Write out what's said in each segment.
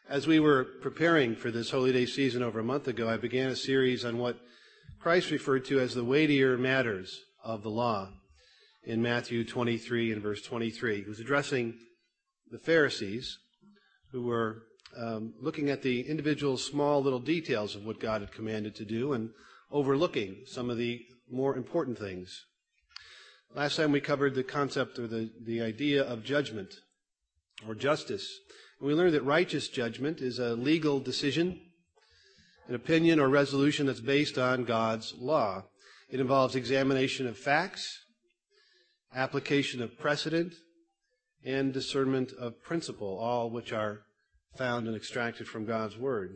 As we were preparing for this Holy Day season over a month ago, I began a series on what Christ referred to as the weightier matters of the law in Matthew 23 and verse 23. He was addressing the Pharisees who were looking at the individual small little details of what God had commanded to do and overlooking some of the more important things. Last time we covered the concept or the idea of judgment or justice. And we learned that righteous judgment is a legal decision, an opinion or resolution that's based on God's law. It involves examination of facts, application of precedent, and discernment of principle, all which are found and extracted from God's Word.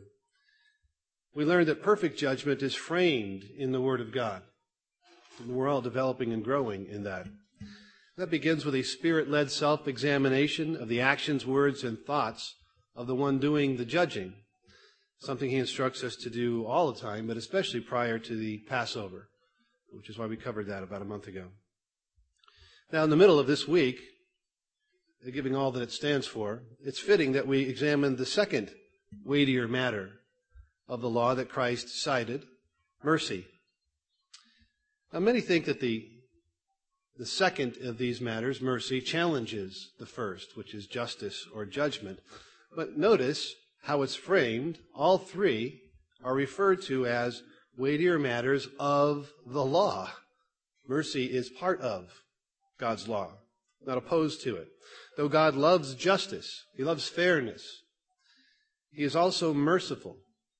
We learned that perfect judgment is framed in the Word of God. And we're all developing and growing in that. That begins with a Spirit-led self-examination of the actions, words, and thoughts of the one doing the judging, something he instructs us to do all the time, but especially prior to the Passover, which is why we covered that about a month ago. Now, in the middle of this week, giving all that it stands for, it's fitting that we examine the second weightier matter of the law that Christ cited, mercy. Now, many think that the second of these matters, mercy, challenges the first, which is justice or judgment. But notice how it's framed. All three are referred to as weightier matters of the law. Mercy is part of God's law, not opposed to it. Though God loves justice, He loves fairness, He is also merciful.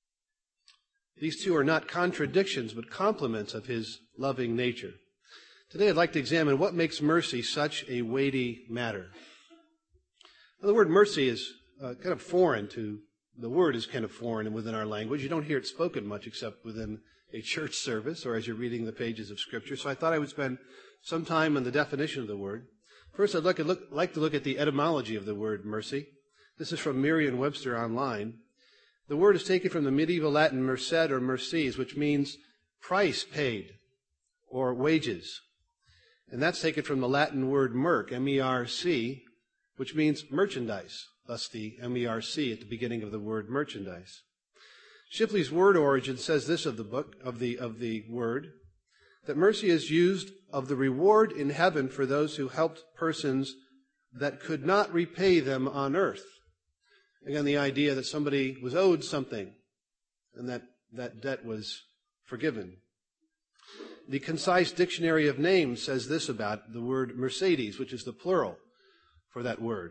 These two are not contradictions, but complements of His loving nature. Today I'd like to examine what makes mercy such a weighty matter. Now, the word mercy is kind of foreign to, the word is kind of foreign within our language. You don't hear it spoken much except within a church service or as you're reading the pages of Scripture. So I thought I would spend some time on the definition of the word. First, I'd like to look at the etymology of the word mercy. This is from Merriam-Webster online. The word is taken from the medieval Latin merced or mercies, which means price paid or wages. And that's taken from the Latin word merc, M-E-R-C, which means merchandise. Thus the M-E-R-C at the beginning of the word merchandise. Shipley's word origin says this of the word, that mercy is used of the reward in heaven for those who helped persons that could not repay them on earth. Again, the idea that somebody was owed something and that debt was forgiven. The Concise Dictionary of Names says this about the word Mercedes, which is the plural for that word.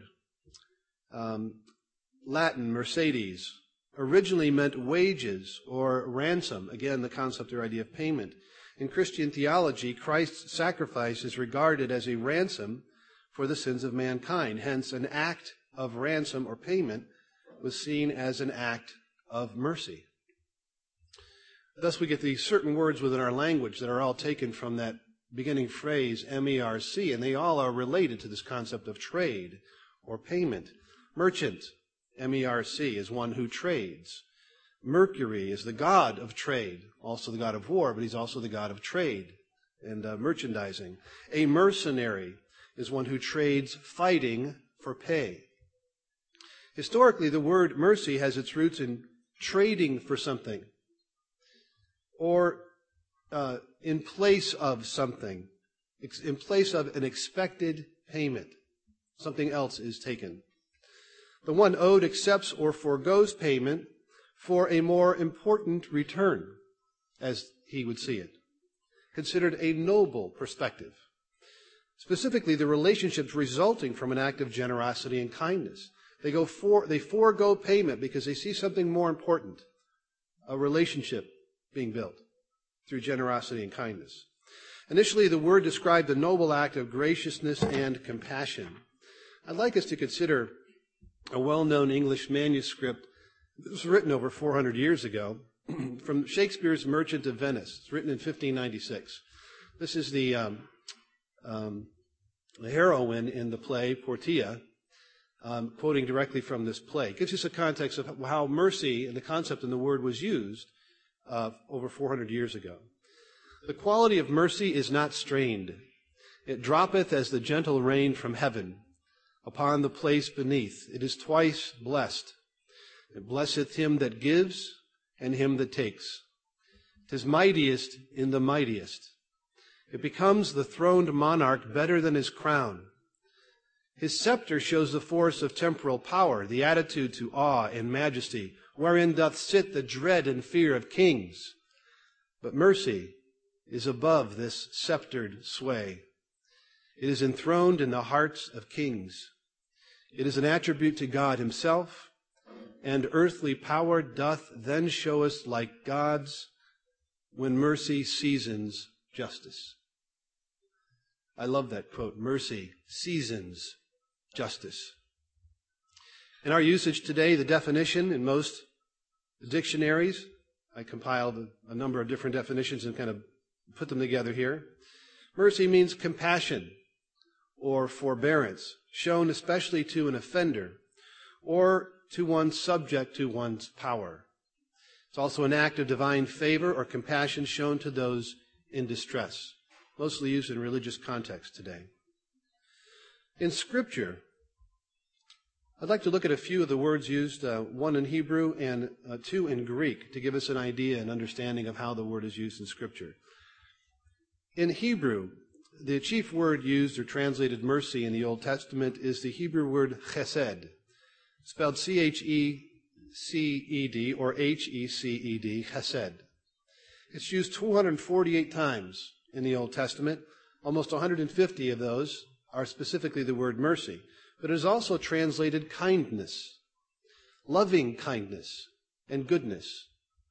Latin, Mercedes, originally meant wages or ransom. Again, the concept or idea of payment. In Christian theology, Christ's sacrifice is regarded as a ransom for the sins of mankind. Hence, an act of ransom or payment was seen as an act of mercy. Thus, we get these certain words within our language that are all taken from that beginning phrase, M-E-R-C, and they all are related to this concept of trade or payment. Merchant, M-E-R-C, is one who trades. Mercury is the god of trade, also the god of war, but he's also the god of trade and merchandising. A mercenary is one who trades fighting for pay. Historically, the word mercy has its roots in trading for something, or in place of something, in place of an expected payment. Something else is taken. The one owed accepts or forgoes payment for a more important return, as he would see it. Considered a noble perspective. Specifically, the relationships resulting from an act of generosity and kindness. They forego payment because they see something more important, a relationship being built through generosity and kindness. Initially, the word described a noble act of graciousness and compassion. I'd like us to consider a well-known English manuscript that was written over 400 years ago from Shakespeare's Merchant of Venice. It's written in 1596. This is the heroine in the play, Portia, quoting directly from this play. It gives us a context of how mercy and the concept in the word was used over 400 years ago. The quality of mercy is not strained. It droppeth as the gentle rain from heaven upon the place beneath. It is twice blessed. It blesseth him that gives and him that takes. 'Tis mightiest in the mightiest. It becomes the throned monarch better than his crown. His scepter shows the force of temporal power, the attitude to awe and majesty, wherein doth sit the dread and fear of kings. But mercy is above this sceptered sway. It is enthroned in the hearts of kings. It is an attribute to God himself, and earthly power doth then show us like God's when mercy seasons justice. I love that quote, mercy seasons justice. In our usage today, the definition in most dictionaries, I compiled a number of different definitions and kind of put them together here. Mercy means compassion or forbearance, shown especially to an offender or to one subject to one's power. It's also an act of divine favor or compassion shown to those in distress, mostly used in religious context today. In Scripture, I'd like to look at a few of the words used, one in Hebrew and two in Greek, to give us an idea and understanding of how the word is used in Scripture. In Hebrew, the chief word used or translated mercy in the Old Testament is the Hebrew word chesed, spelled C-H-E-C-E-D or H-E-C-E-D, chesed. It's used 248 times in the Old Testament. Almost 150 of those are specifically the word mercy. But it is also translated kindness, loving kindness, and goodness.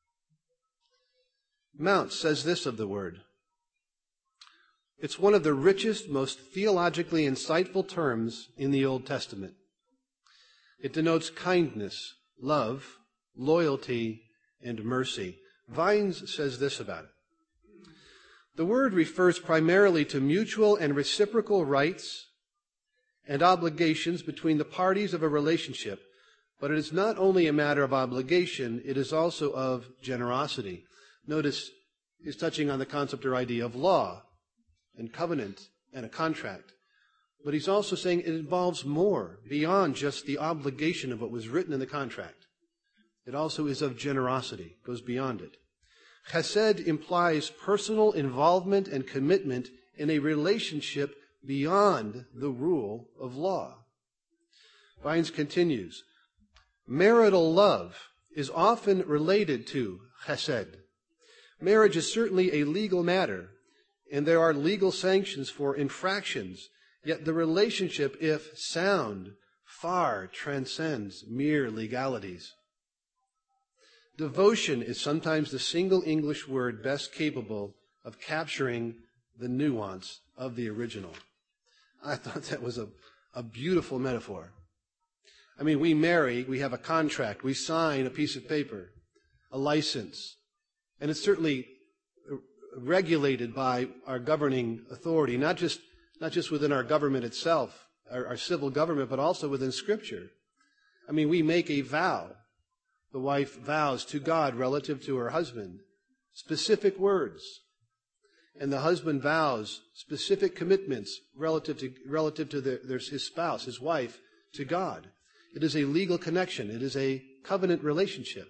Mounce says this of the word. It's one of the richest, most theologically insightful terms in the Old Testament. It denotes kindness, love, loyalty, and mercy. Vines says this about it. The word refers primarily to mutual and reciprocal rights and obligations between the parties of a relationship, but it is not only a matter of obligation, it is also of generosity. Notice he's touching on the concept or idea of law and covenant and a contract. But he's also saying it involves more beyond just the obligation of what was written in the contract. It also is of generosity, goes beyond it. Chesed implies personal involvement and commitment in a relationship beyond the rule of law. Vines continues, marital love is often related to chesed. Marriage is certainly a legal matter, and there are legal sanctions for infractions, yet the relationship, if sound, far transcends mere legalities. Devotion is sometimes the single English word best capable of capturing the nuance of the original. I thought that was a beautiful metaphor. I mean, we marry, we have a contract, we sign a piece of paper, a license, and it's certainly regulated by our governing authority, not just within our government itself, our civil government, but also within Scripture. I mean, we make a vow. The wife vows to God relative to her husband, specific words. And the husband vows specific commitments relative to his spouse, his wife, to God. It is a legal connection. It is a covenant relationship.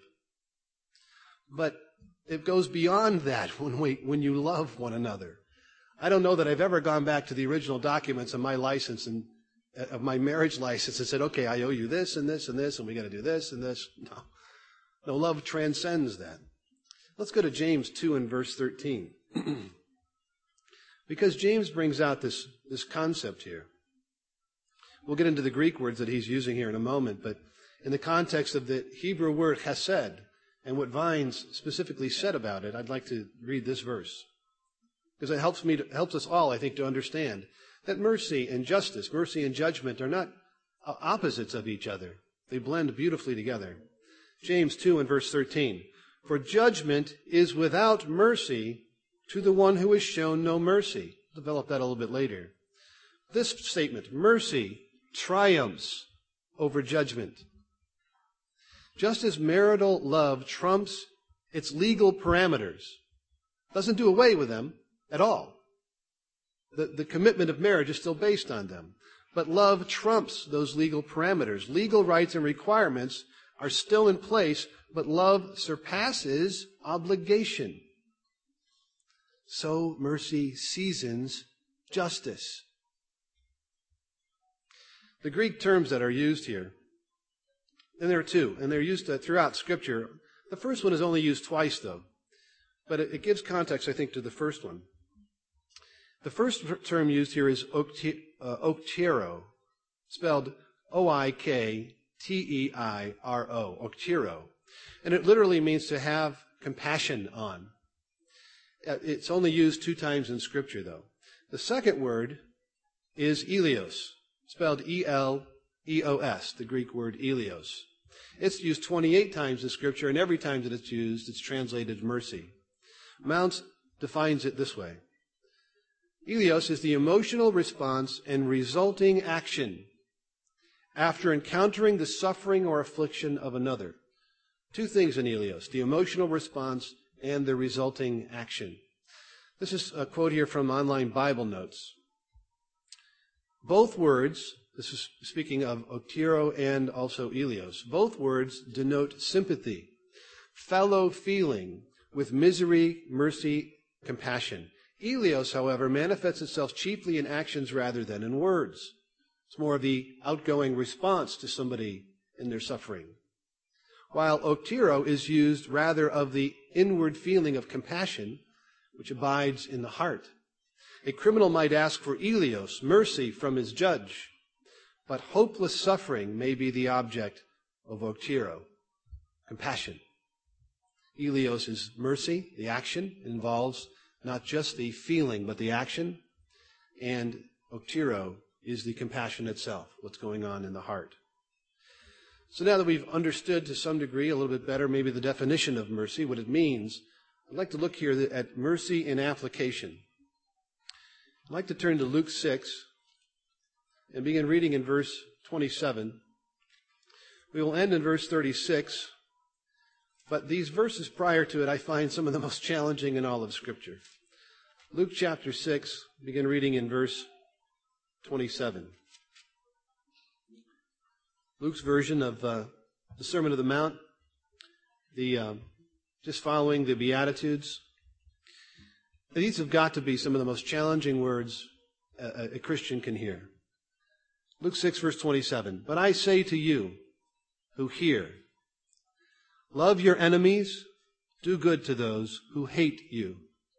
But it goes beyond that when you love one another. I don't know that I've ever gone back to the original documents of my license and of my marriage license and said, okay, I owe you this and this and this, and we got to do this and this. No, love transcends that. Let's go to James 2 and verse 13. Because James brings out this concept here. We'll get into the Greek words that he's using here in a moment, but in the context of the Hebrew word chesed and what Vines specifically said about it, I'd like to read this verse. Because it helps us all, I think, to understand that mercy and justice, mercy and judgment are not opposites of each other. They blend beautifully together. James 2 and verse 13. For judgment is without mercy to the one who has shown no mercy. Develop that a little bit later. This statement, mercy triumphs over judgment. Just as marital love trumps its legal parameters, doesn't do away with them at all. The commitment of marriage is still based on them. But love trumps those legal parameters. Legal rights and requirements are still in place, but love surpasses obligation. So mercy seasons justice. The Greek terms that are used here, and there are two, and they're used throughout Scripture. The first one is only used twice, though, but it gives context, I think, to the first one. The first term used here is oktiro, spelled O-I-K-T-E-I-R-O, oktiro. And it literally means to have compassion on. It's only used 2 times in Scripture, though. The second word is elios, spelled E-L-E-O-S, the Greek word elios. It's used 28 times in Scripture, and every time that it's used, it's translated mercy. Mounce defines it this way. Elios is the emotional response and resulting action after encountering the suffering or affliction of another. 2 things in Elios, the emotional response and the resulting action. This is a quote here from Online Bible Notes. Both words, this is speaking of oktiro and also elios, both words denote sympathy, fellow feeling with misery, mercy, compassion. Elios, however, manifests itself chiefly in actions rather than in words. It's more of the outgoing response to somebody in their suffering. While oktiro is used rather of the inward feeling of compassion, which abides in the heart. A criminal might ask for elios, mercy from his judge, but hopeless suffering may be the object of oktiro, compassion. Elios is mercy, the action involves not just the feeling, but the action. And oktiro is the compassion itself, what's going on in the heart. So now that we've understood to some degree, a little bit better, maybe the definition of mercy, what it means, I'd like to look here at mercy in application. I'd like to turn to Luke 6 and begin reading in verse 27. We will end in verse 36. But these verses prior to it, I find some of the most challenging in all of Scripture. Luke chapter 6, begin reading in verse 27. Luke's version of the Sermon on the Mount, just following the Beatitudes. These have got to be some of the most challenging words a Christian can hear. Luke 6, verse 27. But I say to you who hear, love your enemies, do good to those who hate you.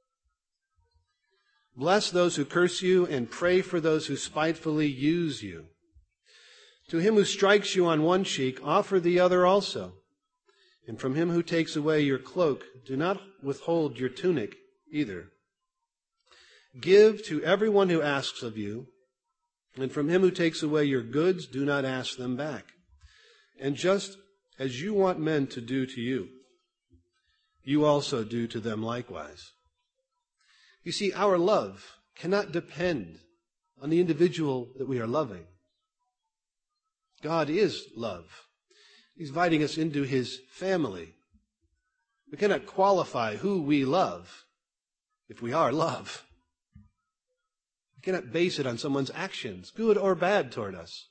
Bless those who curse you, and pray for those who spitefully use you. To him who strikes you on one cheek, offer the other also. And from him who takes away your cloak, do not withhold your tunic either. Give to everyone who asks of you, and from him who takes away your goods, do not ask them back. And just as you want men to do to you, you also do to them likewise. You see, our love cannot depend on the individual that we are loving. God is love. He's inviting us into his family. We cannot qualify who we love if we are love. We cannot base it on someone's actions, good or bad, toward us.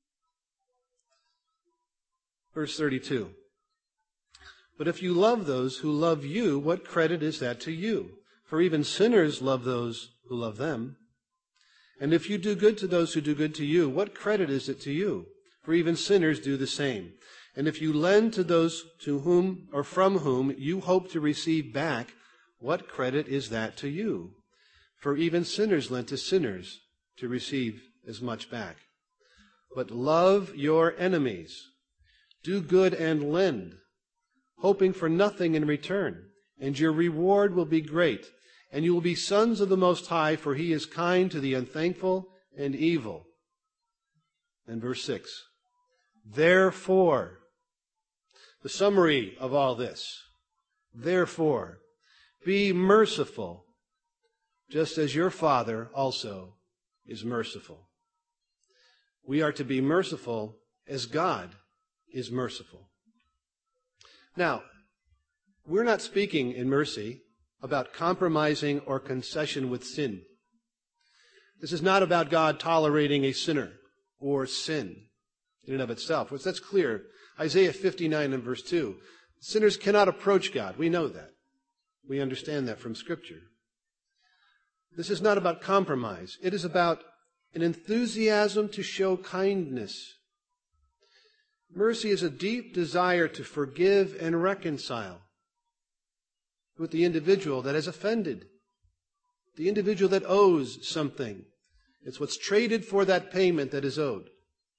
Verse 32. But if you love those who love you, what credit is that to you? For even sinners love those who love them. And if you do good to those who do good to you, what credit is it to you? For even sinners do the same. And if you lend to those to whom or from whom you hope to receive back, what credit is that to you? For even sinners lend to sinners to receive as much back. But love your enemies. Do good and lend, hoping for nothing in return, and your reward will be great, and you will be sons of the Most High, for he is kind to the unthankful and evil. And verse 6. Therefore, the summary of all this, therefore, be merciful, just as your Father also is merciful. We are to be merciful as God is merciful. Now, we're not speaking in mercy about compromising or concession with sin. This is not about God tolerating a sinner or sin. in and of itself. That's clear. Isaiah 59 and verse 2. Sinners cannot approach God. We know that. We understand that from Scripture. This is not about compromise. It is about an enthusiasm to show kindness. Mercy is a deep desire to forgive and reconcile with the individual that has offended, the individual that owes something. It's what's traded for that payment that is owed.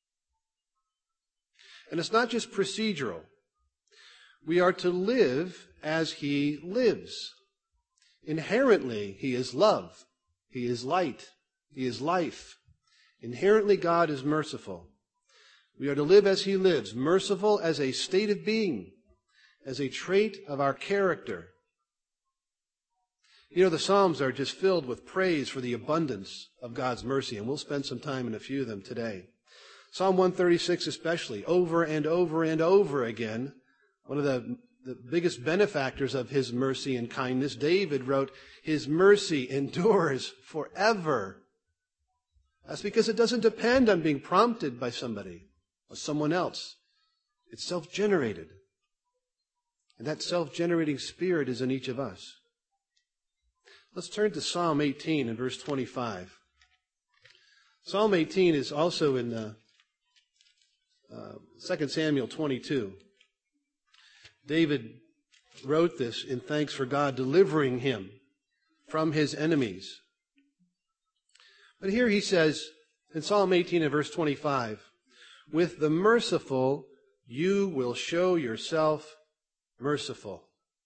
And it's not just procedural. We are to live as He lives. Inherently, He is love. He is light. He is life. Inherently, God is merciful. We are to live as He lives, merciful as a state of being, as a trait of our character. You know, the Psalms are just filled with praise for the abundance of God's mercy, and we'll spend some time in a few of them today. Psalm 136 especially, over and over and over again, one of the biggest benefactors of His mercy and kindness, David wrote, His mercy endures forever. That's because it doesn't depend on being prompted by somebody or someone else. It's self-generated. And that self-generating spirit is in each of us. Let's turn to Psalm 18 and verse 25. Psalm 18 is also in 2 Samuel 22. David wrote this in thanks for God delivering him from his enemies. But here he says in Psalm 18 and verse 25, with the merciful you will show yourself merciful.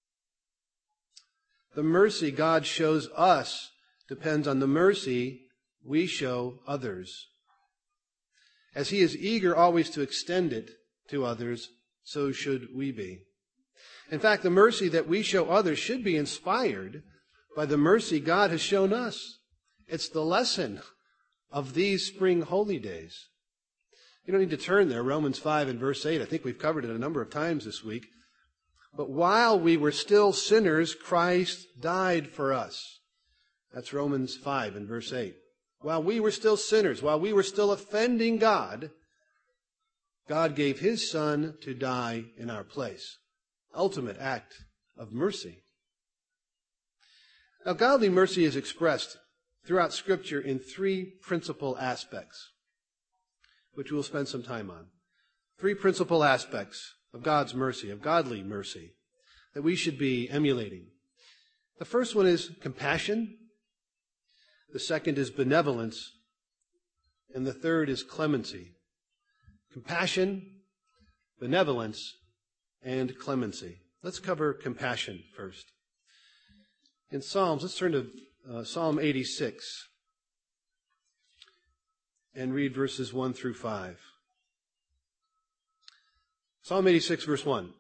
The mercy God shows us depends on the mercy we show others. As He is eager always to extend it to others, so should we be. In fact, the mercy that we show others should be inspired by the mercy God has shown us. It's the lesson of these spring holy days. You don't need to turn there. Romans 5 and verse 8. I think we've covered it a number of times this week. But while we were still sinners, Christ died for us. That's Romans 5 and verse 8. While we were still sinners, while we were still offending God, God gave His Son to die in our place. Ultimate act of mercy. Now, godly mercy is expressed throughout Scripture in three principal aspects, which we'll spend some time on. Three principal aspects of God's mercy, of godly mercy, that we should be emulating. The first one is compassion. The second is benevolence. And the third is clemency. Compassion, benevolence, and clemency. Let's cover compassion first. In Psalms, let's turn to Psalm 86 and read verses 1 through 5. Psalm 86, verse 1.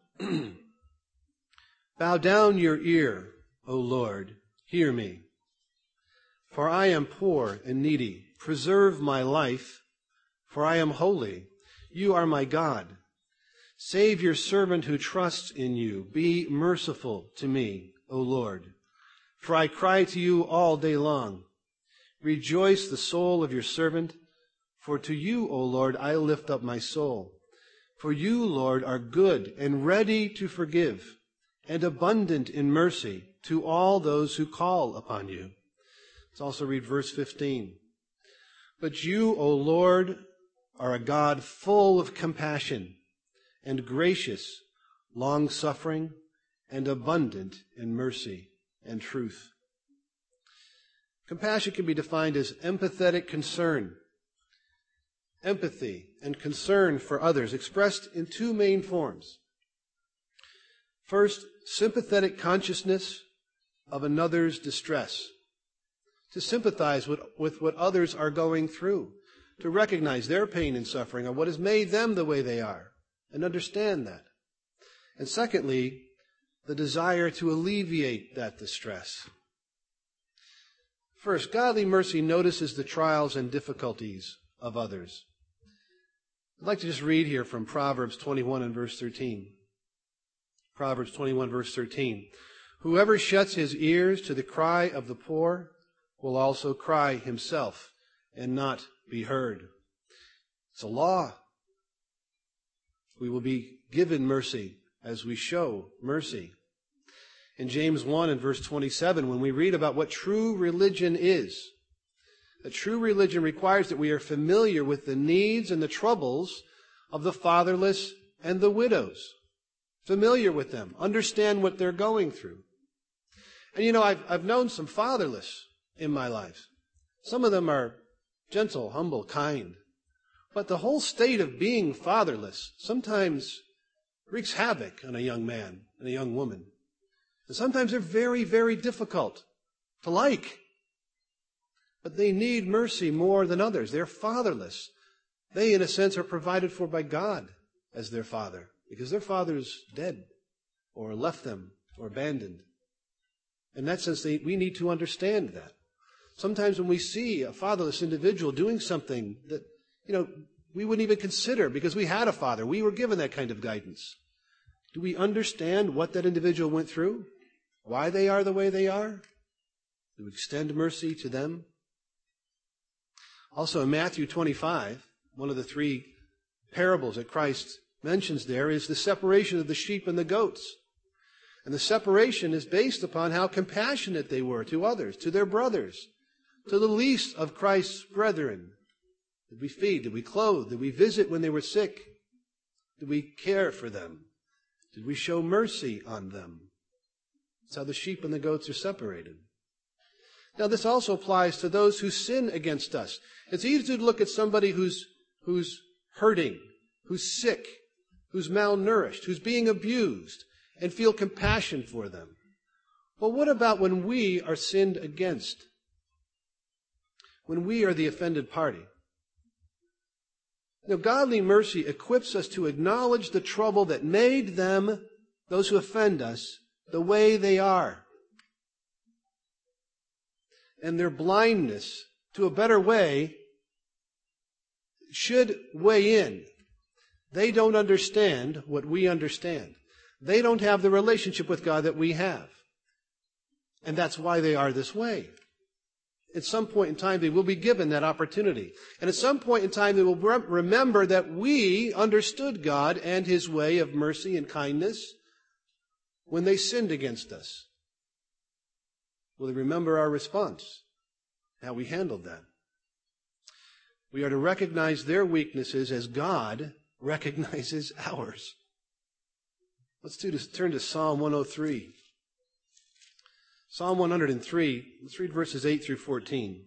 Bow down your ear, O Lord, hear me. For I am poor and needy. Preserve my life, for I am holy. You are my God. Save your servant who trusts in you. Be merciful to me, O Lord. For I cry to you all day long. Rejoice the soul of your servant, for to you, O Lord, I lift up my soul. For you, Lord, are good and ready to forgive, and abundant in mercy to all those who call upon you. Let's also read verse 15. But you, O Lord, are a God full of compassion and gracious, long-suffering, and abundant in mercy and truth. Compassion can be defined as empathetic concern. Empathy and concern for others, expressed in two main forms. First, sympathetic consciousness of another's distress. To sympathize with what others are going through. To recognize their pain and suffering or what has made them the way they are. And understand that. And secondly, the desire to alleviate that distress. First, godly mercy notices the trials and difficulties of others. I'd like to just read here from Proverbs 21 and verse 13. Proverbs 21 verse 13. Whoever shuts his ears to the cry of the poor will also cry himself and not be heard. It's a law. We will be given mercy as we show mercy. In James 1 and verse 27, when we read about what true religion is, that true religion requires that we are familiar with the needs and the troubles of the fatherless and the widows. Familiar with them. Understand what they're going through. And I've known some fatherless in my life. Some of them are gentle, humble, kind. But the whole state of being fatherless sometimes wreaks havoc on a young man and a young woman. And sometimes they're very, very difficult to like. But they need mercy more than others. They're fatherless. They, in a sense, are provided for by God as their father, because their father's dead or left them or abandoned. In that sense, we need to understand that. Sometimes when we see a fatherless individual doing something that, we wouldn't even consider because we had a father, we were given that kind of guidance. Do we understand what that individual went through? Why they are the way they are? Do we extend mercy to them? Also in Matthew 25, one of the three parables that Christ mentions there is the separation of the sheep and the goats. And the separation is based upon how compassionate they were to others, to their brothers, to the least of Christ's brethren. Did we feed? Did we clothe? Did we visit when they were sick? Did we care for them? Did we show mercy on them? That's how the sheep and the goats are separated. Now, this also applies to those who sin against us. It's easy to look at somebody who's hurting, who's sick, who's malnourished, who's being abused, and feel compassion for them. Well, what about when we are sinned against? When we are the offended party? Godly mercy equips us to acknowledge the trouble that made them, those who offend us, the way they are. And their blindness to a better way should weigh in. They don't understand what we understand. They don't have the relationship with God that we have. And that's why they are this way. At some point in time, they will be given that opportunity. And at some point in time, they will remember that we understood God and His way of mercy and kindness when they sinned against us. Will they remember our response? How we handled that? We are to recognize their weaknesses as God recognizes ours. Let's turn to Psalm 103. Psalm 103, let's read verses 8 through 14.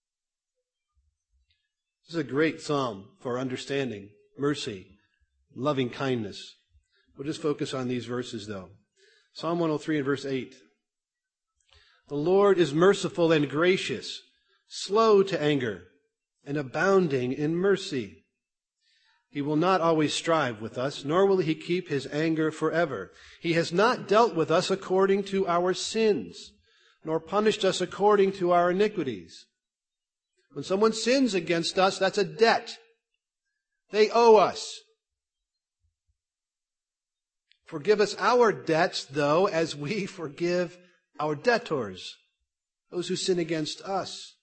This is a great psalm for understanding mercy, loving kindness. We'll just focus on these verses, though. Psalm 103 and verse 8. The Lord is merciful and gracious, slow to anger, and abounding in mercy. He will not always strive with us, nor will He keep His anger forever. He has not dealt with us according to our sins, nor punished us according to our iniquities. When someone sins against us, that's a debt. They owe us. Forgive us our debts, though, as we forgive our debtors, those who sin against us.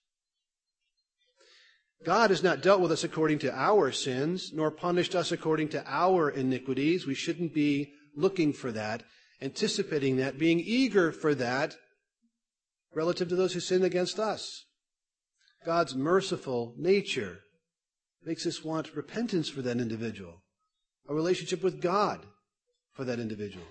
God has not dealt with us according to our sins, nor punished us according to our iniquities. We shouldn't be looking for that, anticipating that, being eager for that relative to those who sin against us. God's merciful nature makes us want repentance for that individual, a relationship with God for that individual.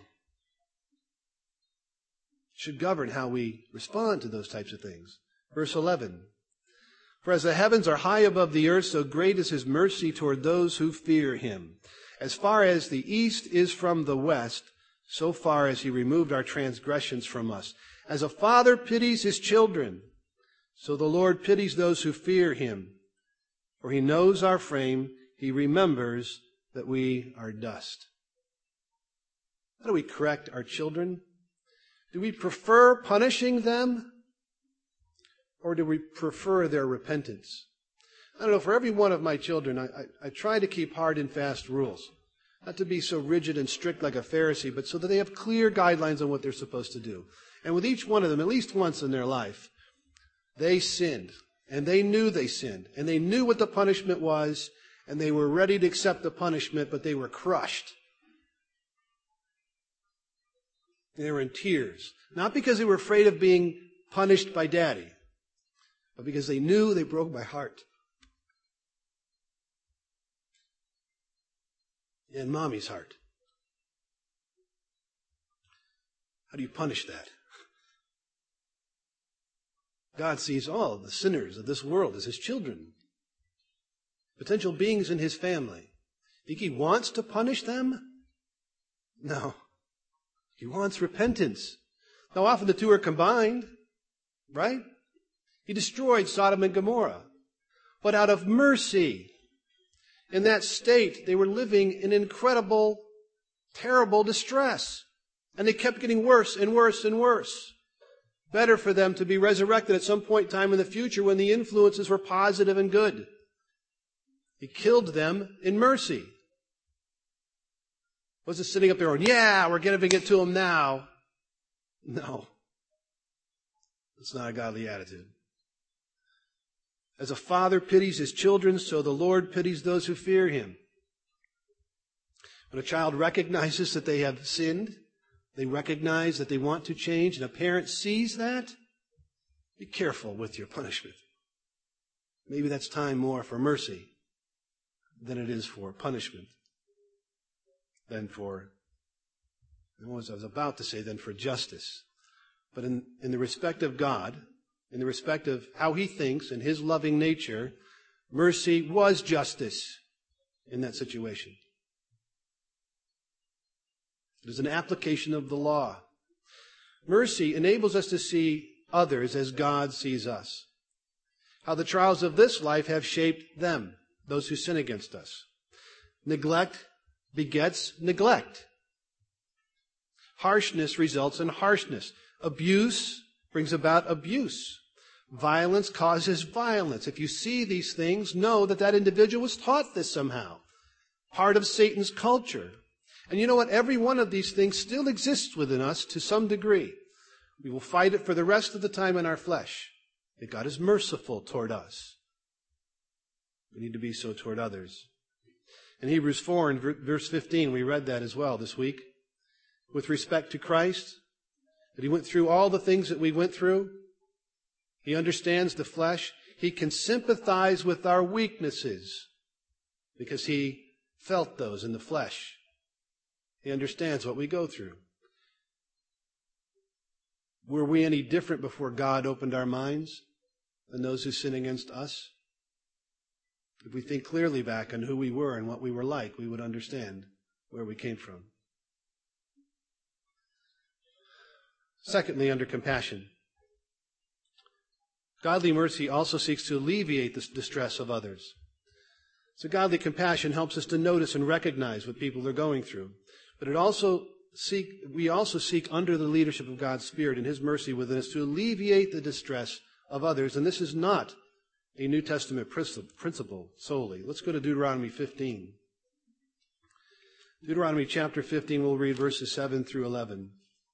It should govern how we respond to those types of things. Verse 11. For as the heavens are high above the earth, so great is His mercy toward those who fear Him. As far as the east is from the west, so far as He removed our transgressions from us. As a father pities his children, so the Lord pities those who fear Him. For He knows our frame, He remembers that we are dust. How do we correct our children? Do we prefer punishing them? Or do we prefer their repentance? I don't know, for every one of my children, I try to keep hard and fast rules. Not to be so rigid and strict like a Pharisee, but so that they have clear guidelines on what they're supposed to do. And with each one of them, at least once in their life, they sinned. And they knew they sinned. And they knew what the punishment was. And they were ready to accept the punishment, but they were crushed. They were in tears. Not because they were afraid of being punished by Daddy, but because they knew they broke my heart. And Mommy's heart. How do you punish that? God sees all of the sinners of this world as His children, potential beings in His family. Think He wants to punish them? No. He wants repentance. Now often the two are combined, right? He destroyed Sodom and Gomorrah. But out of mercy, in that state, they were living in incredible, terrible distress. And they kept getting worse and worse and worse. Better for them to be resurrected at some point in time in the future when the influences were positive and good. He killed them in mercy. Wasn't sitting up there going, yeah, we're giving it to them now. No. It's not a godly attitude. As a father pities his children, so the Lord pities those who fear Him. When a child recognizes that they have sinned, they recognize that they want to change, and a parent sees that, be careful with your punishment. Maybe that's time more for mercy than it is for punishment. Than for, I was about to say, than for justice. But in the respect of God, in the respect of how He thinks and His loving nature, mercy was justice in that situation. It is an application of the law. Mercy enables us to see others as God sees us. How the trials of this life have shaped them, those who sin against us. Neglect begets neglect. Harshness results in harshness. Abuse brings about abuse. Violence causes violence. If you see these things, know that that individual was taught this somehow. Part of Satan's culture. And you know what? Every one of these things still exists within us to some degree. We will fight it for the rest of the time in our flesh. That God is merciful toward us. We need to be so toward others. In Hebrews 4 and verse 15, we read that as well this week. With respect to Christ, that He went through all the things that we went through. He understands the flesh. He can sympathize with our weaknesses because He felt those in the flesh. He understands what we go through. Were we any different before God opened our minds than those who sin against us? If we think clearly back on who we were and what we were like, we would understand where we came from. Secondly, under compassion. Godly mercy also seeks to alleviate the distress of others. So godly compassion helps us to notice and recognize what people are going through. But we also seek under the leadership of God's Spirit and His mercy within us to alleviate the distress of others. And this is not a New Testament principle solely. Let's go to Deuteronomy 15. Deuteronomy chapter 15, we'll read verses 7 through 11.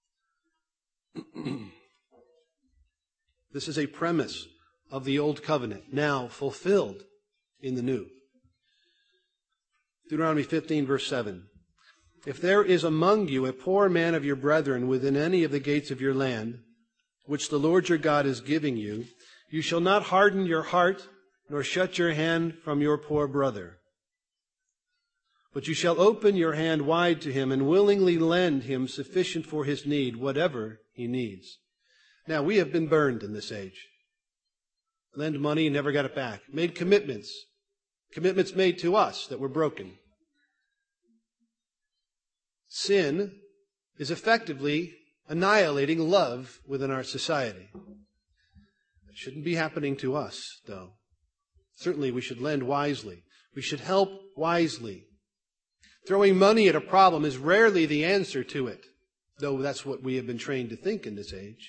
This is a premise of the Old Covenant, now fulfilled in the New. Deuteronomy 15, verse 7. If there is among you a poor man of your brethren within any of the gates of your land, which the Lord your God is giving you, you shall not harden your heart, nor shut your hand from your poor brother. But you shall open your hand wide to him and willingly lend him sufficient for his need, whatever he needs. Now, we have been burned in this age. Lend money and never got it back. Made commitments. Commitments made to us that were broken. Sin is effectively annihilating love within our society. It shouldn't be happening to us, though. Certainly we should lend wisely. We should help wisely. Throwing money at a problem is rarely the answer to it, though that's what we have been trained to think in this age.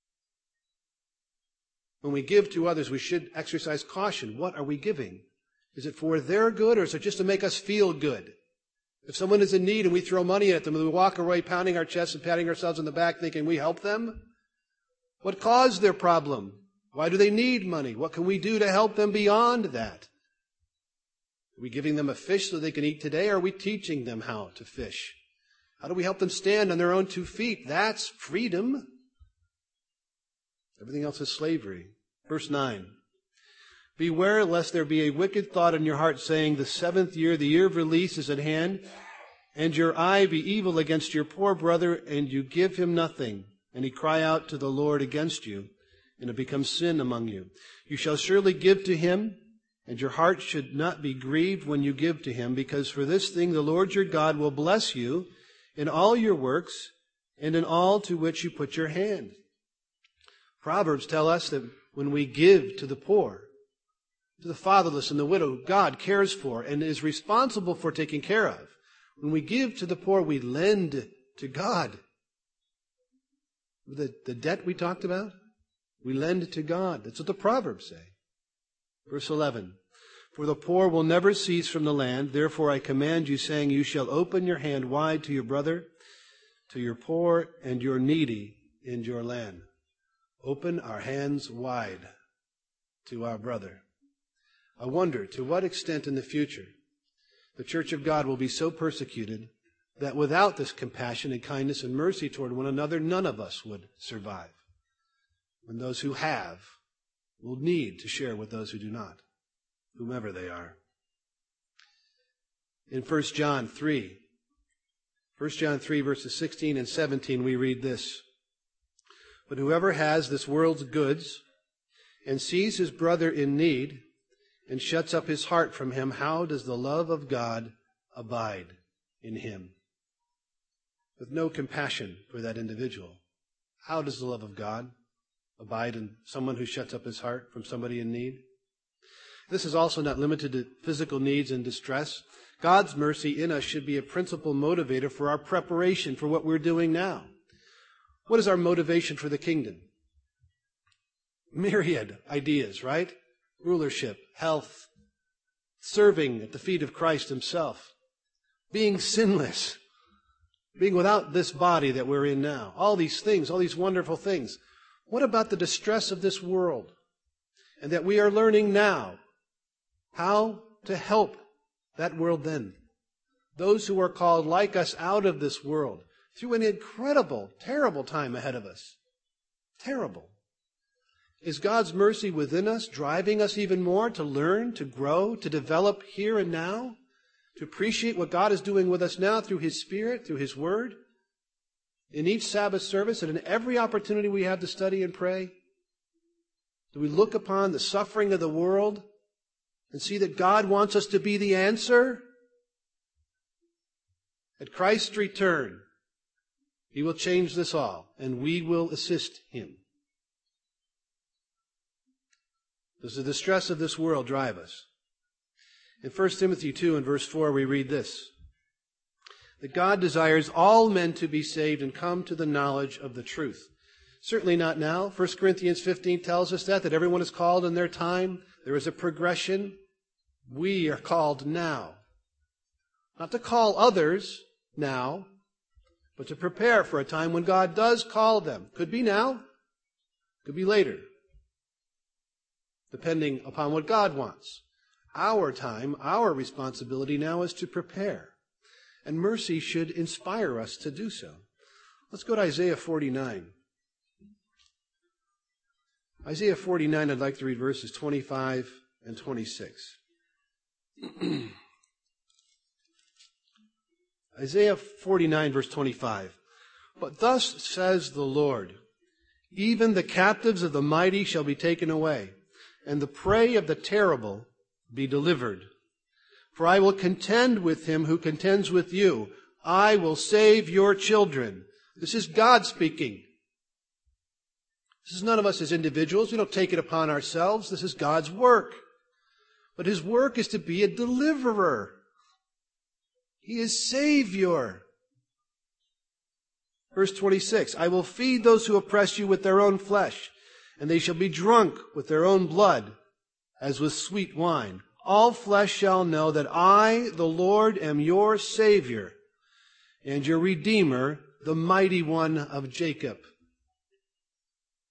When we give to others, we should exercise caution. What are we giving? Is it for their good, or is it just to make us feel good? If someone is in need and we throw money at them and we walk away pounding our chests and patting ourselves on the back thinking we help them, what caused their problem? Why do they need money? What can we do to help them beyond that? Are we giving them a fish so they can eat today, or are we teaching them how to fish? How do we help them stand on their own 2 feet? That's freedom. Everything else is slavery. Verse 9. Beware lest there be a wicked thought in your heart, saying, the 7th year, the year of release, is at hand, and your eye be evil against your poor brother, and you give him nothing, and he cry out to the Lord against you, and it becomes sin among you. You shall surely give to him, and your heart should not be grieved when you give to him, because for this thing the Lord your God will bless you in all your works, and in all to which you put your hand. Proverbs tell us that when we give to the poor, to the fatherless and the widow, God cares for and is responsible for taking care of. When we give to the poor, we lend to God. The debt we talked about, we lend to God. That's what the Proverbs say. Verse 11. For the poor will never cease from the land. Therefore I command you, saying, you shall open your hand wide to your brother, to your poor and your needy in your land. Open our hands wide to our brother. I wonder to what extent in the future the Church of God will be so persecuted that without this compassion and kindness and mercy toward one another, none of us would survive. When those who have will need to share with those who do not, whomever they are. In 1 John 3 verses 16 and 17, we read this. But whoever has this world's goods and sees his brother in need and shuts up his heart from him, how does the love of God abide in him? With no compassion for that individual, how does the love of God abide in someone who shuts up his heart from somebody in need? This is also not limited to physical needs and distress. God's mercy in us should be a principal motivator for our preparation for what we're doing now. What is our motivation for the kingdom? Myriad ideas, right? Rulership, health, serving at the feet of Christ himself, being sinless, being without this body that we're in now. All these things, all these wonderful things. What about the distress of this world? And that we are learning now how to help that world then. Those who are called like us out of this world through an incredible, terrible time ahead of us. Terrible. Is God's mercy within us, driving us even more to learn, to grow, to develop here and now, to appreciate what God is doing with us now through his Spirit, through his Word, in each Sabbath service and in every opportunity we have to study and pray? Do we look upon the suffering of the world and see that God wants us to be the answer? At Christ's return, he will change this all, and we will assist him. Does the distress of this world drive us? In 1 Timothy 2 and verse 4 we read this, that God desires all men to be saved and come to the knowledge of the truth. Certainly not now. 1 Corinthians 15 tells us that everyone is called in their time. There is a progression. We are called now. Not to call others now, but to prepare for a time when God does call them. Could be now, could be later, depending upon what God wants. Our time, our responsibility now is to prepare. And mercy should inspire us to do so. Let's go to Isaiah 49. Isaiah 49, I'd like to read verses 25 and 26. Isaiah 49, verse 25. But thus says the Lord, even the captives of the mighty shall be taken away, and the prey of the terrible be delivered. For I will contend with him who contends with you. I will save your children. This is God speaking. This is none of us as individuals. We don't take it upon ourselves. This is God's work. But his work is to be a deliverer. He is Savior. Verse 26, I will feed those who oppress you with their own flesh, and they shall be drunk with their own blood, as with sweet wine. All flesh shall know that I, the Lord, am your Savior, and your Redeemer, the Mighty One of Jacob.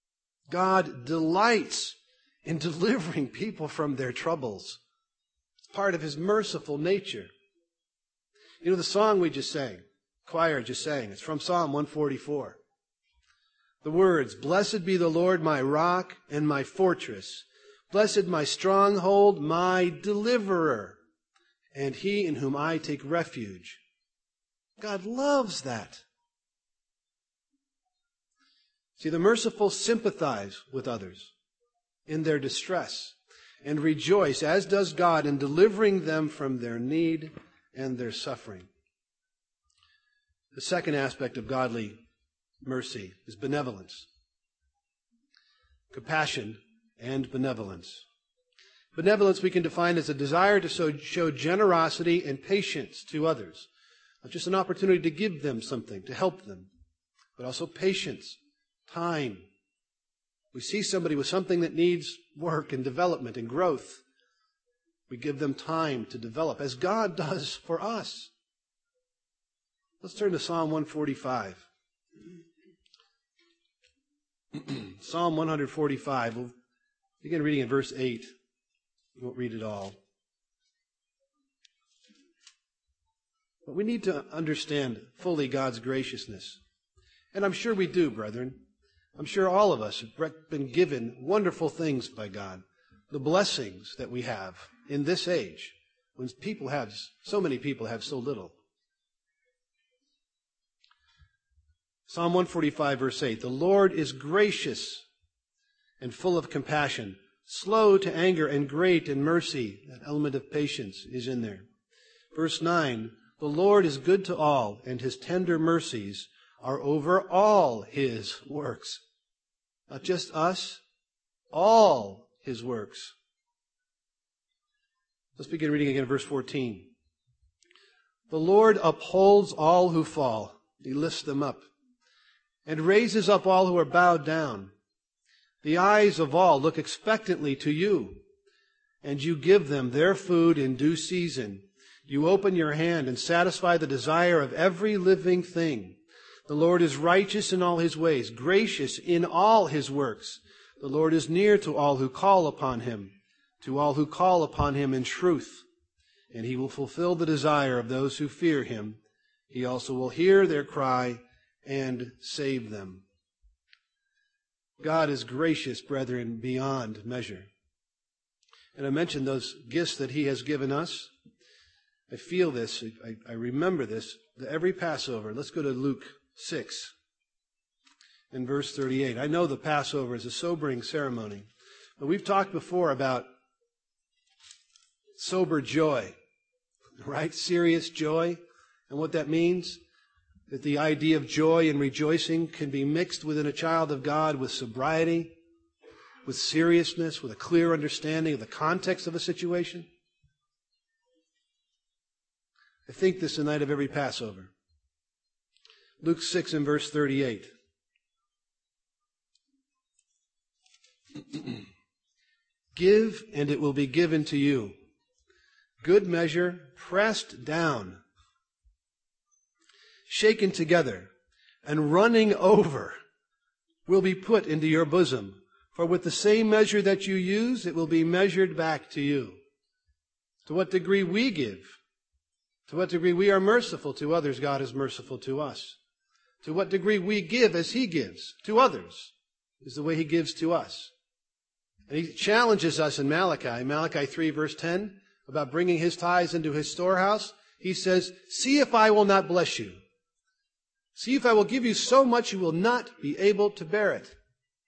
God delights in delivering people from their troubles. It's part of his merciful nature. You know the song we just sang, choir just sang, it's from Psalm 144. The words, "Blessed be the Lord, my rock and my fortress. Blessed my stronghold, my deliverer, and he in whom I take refuge." God loves that. See, the merciful sympathize with others in their distress and rejoice, as does God, in delivering them from their need and their suffering. The second aspect of godly mercy is benevolence. Compassion and benevolence. Benevolence we can define as a desire to show generosity and patience to others. Not just an opportunity to give them something, to help them, but also patience, time. We see somebody with something that needs work and development and growth. We give them time to develop, as God does for us. Let's turn to Psalm 145. Psalm 145. We'll begin reading in verse 8. We won't read it all. But we need to understand fully God's graciousness. And I'm sure we do, brethren. I'm sure all of us have been given wonderful things by God. The blessings that we have in this age, when so many people have so little. Psalm 145, verse 8, "The Lord is gracious and full of compassion, slow to anger and great in mercy." That element of patience is in there. Verse 9, "The Lord is good to all, and his tender mercies are over all his works." Not just us, all his works. Let's begin reading again verse 14. "The Lord upholds all who fall." He lifts them up. "And raises up all who are bowed down. The eyes of all look expectantly to you, and you give them their food in due season. You open your hand and satisfy the desire of every living thing. The Lord is righteous in all his ways, gracious in all his works. The Lord is near to all who call upon him, to all who call upon him in truth. And he will fulfill the desire of those who fear him. He also will hear their cry and save them." God is gracious, brethren, beyond measure. And I mentioned those gifts that he has given us. I feel this, I remember this, every Passover. Let's go to Luke 6 and verse 38. I know the Passover is a sobering ceremony, but we've talked before about sober joy, right? Serious joy, and what that means. That the idea of joy and rejoicing can be mixed within a child of God with sobriety, with seriousness, with a clear understanding of the context of a situation. I think this the night of every Passover. Luke 6 and verse 38. "Give, and it will be given to you. Good measure, pressed down, shaken together, and running over, will be put into your bosom. For with the same measure that you use, it will be measured back to you." To what degree we give, to what degree we are merciful to others, God is merciful to us. To what degree we give as he gives to others is the way he gives to us. And he challenges us in Malachi 3 verse 10, about bringing his tithes into his storehouse. He says, "See if I will not bless you. See if I will give you so much you will not be able to bear it."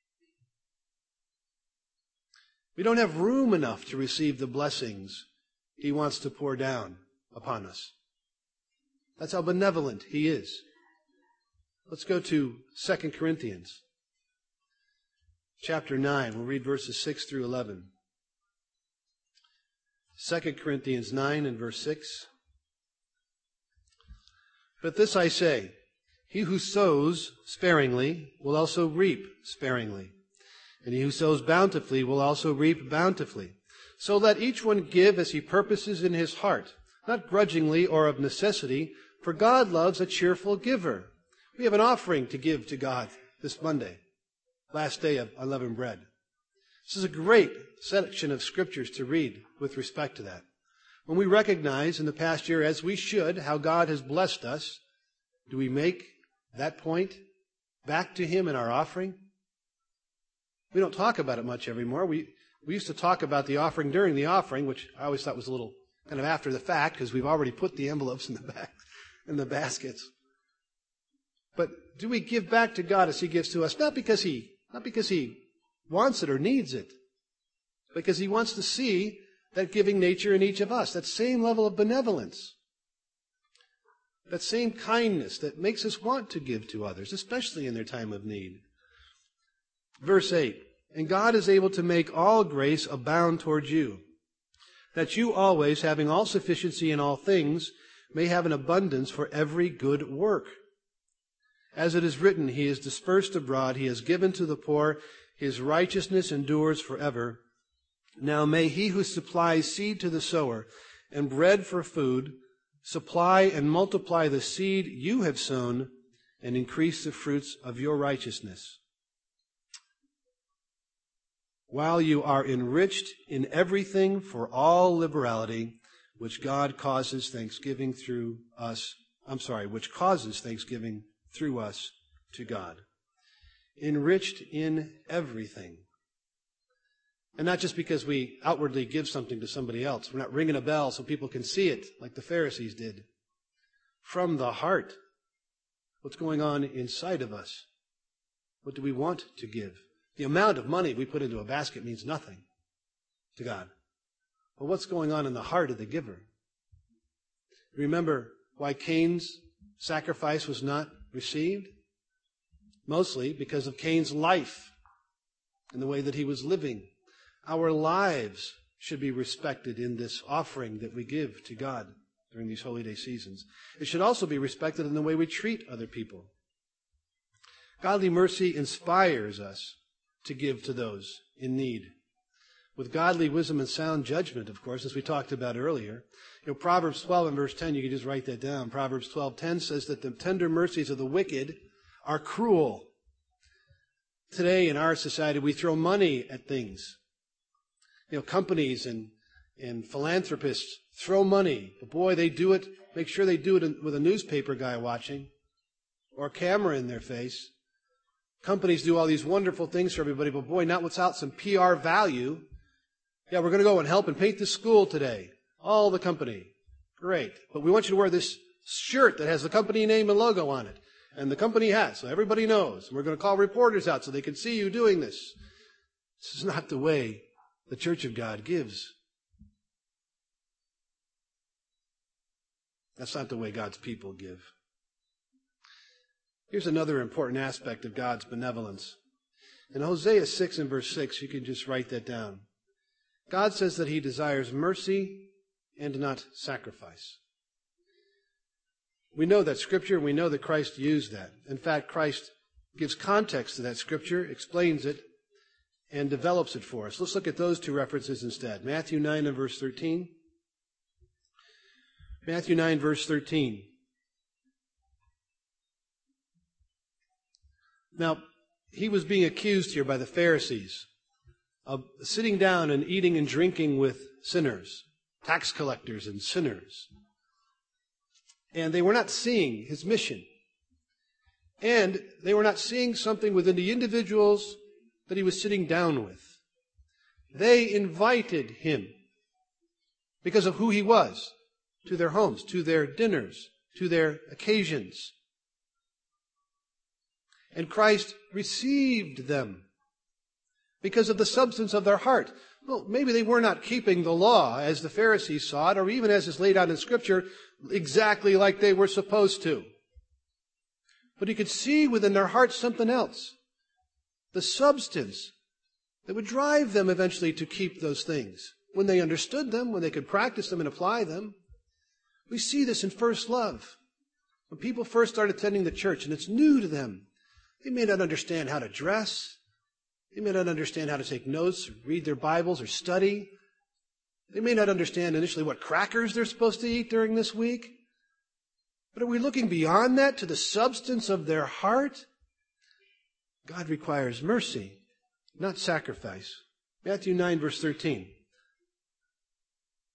We don't have room enough to receive the blessings he wants to pour down upon us. That's how benevolent he is. Let's go to 2 Corinthians chapter 9. We'll read verses 6 through 11. 2 Corinthians 9 and verse 6. "But this I say, he who sows sparingly will also reap sparingly, and he who sows bountifully will also reap bountifully. So let each one give as he purposes in his heart, not grudgingly or of necessity, for God loves a cheerful giver." We have an offering to give to God this Monday, last day of unleavened bread. This is a great section of scriptures to read with respect to that. When we recognize in the past year, as we should, how God has blessed us, do we make that point back to Him in our offering? We don't talk about it much anymore. We used to talk about the offering during the offering, which I always thought was a little kind of after the fact, because we've already put the envelopes in the baskets. But do we give back to God as He gives to us? Not because He wants it or needs it, because He wants to see that giving nature in each of us, that same level of benevolence, that same kindness that makes us want to give to others, especially in their time of need. Verse 8, and God is able to make all grace abound towards you, that you always, having all sufficiency in all things, may have an abundance for every good work. As it is written, He is dispersed abroad, He has given to the poor, His righteousness endures forever. Now may He who supplies seed to the sower and bread for food supply and multiply the seed you have sown and increase the fruits of your righteousness, while you are enriched in everything for all liberality, which causes thanksgiving through us to God. Enriched in everything. And not just because we outwardly give something to somebody else. We're not ringing a bell so people can see it like the Pharisees did. From the heart. What's going on inside of us? What do we want to give? The amount of money we put into a basket means nothing to God. But what's going on in the heart of the giver? Remember why Cain's sacrifice was not received? Mostly because of Cain's life and the way that he was living. Our lives should be respected in this offering that we give to God during these holy day seasons. It should also be respected in the way we treat other people. Godly mercy inspires us to give to those in need. With godly wisdom and sound judgment, of course, as we talked about earlier. Proverbs 12 and verse 10, you can just write that down. Proverbs 12:10 says that the tender mercies of the wicked are cruel. Today in our society, we throw money at things. Companies and philanthropists throw money. But boy, they do it, make sure they do it with a newspaper guy watching or a camera in their face. Companies do all these wonderful things for everybody, but boy, not without some PR value. Yeah, we're going to go and help and paint the school today. All the company. Great. But we want you to wear this shirt that has the company name and logo on it. And the company hat, so everybody knows. And we're going to call reporters out so they can see you doing this. This is not the way the Church of God gives. That's not the way God's people give. Here's another important aspect of God's benevolence. In Hosea 6 and verse 6, you can just write that down. God says that He desires mercy and not sacrifice. We know that Scripture, we know that Christ used that. In fact, Christ gives context to that Scripture, explains it, and develops it for us. Let's look at those two references instead. Matthew 9 and verse 13. Matthew 9 verse 13. Now, he was being accused here by the Pharisees of sitting down and eating and drinking with sinners, tax collectors and sinners. And they were not seeing his mission. And they were not seeing something within the individuals that he was sitting down with. They invited him, because of who he was, to their homes, to their dinners, to their occasions. And Christ received them because of the substance of their heart. Well, maybe they were not keeping the law as the Pharisees saw it, or even as is laid out in Scripture, exactly like they were supposed to. But he could see within their hearts something else. The substance that would drive them eventually to keep those things. When they understood them, when they could practice them and apply them. We see this in first love. When people first start attending the church and it's new to them, they may not understand how to dress. They may not understand how to take notes, or read their Bibles, or study. They may not understand initially what crackers they're supposed to eat during this week. But are we looking beyond that to the substance of their heart? God requires mercy, not sacrifice. Matthew 9, verse 13.